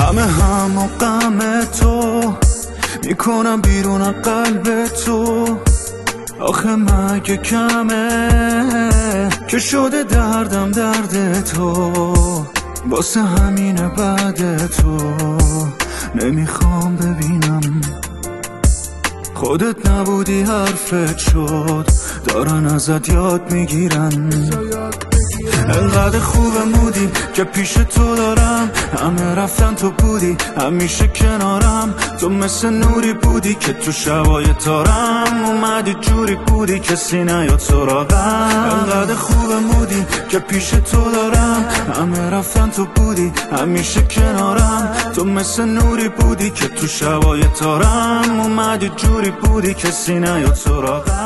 همه هم و غم تو میکنم بیرون قلب تو. آخه مگه کمه که شده دردم درد تو. واسه همینه بعد تو نمیخوام ببینم. خودت نبودی حرفت شد، دارن ازت یاد میگیرن. انقدر خوبه مودی که پیش تو دارم. همه رفتن تو بودی همیشه کنارم. تو مثل نوری بودی که تو شبای تارم. اومدی جوری بودی کسی نیاد سراغم. انقدر خوبه مودی که پیش تو دارم. همه رفتن تو بودی همیشه کنارم. تو مثل نوری بودی که تو شبای تارم. اومدی جوری بودی کسی نیاد سراغم.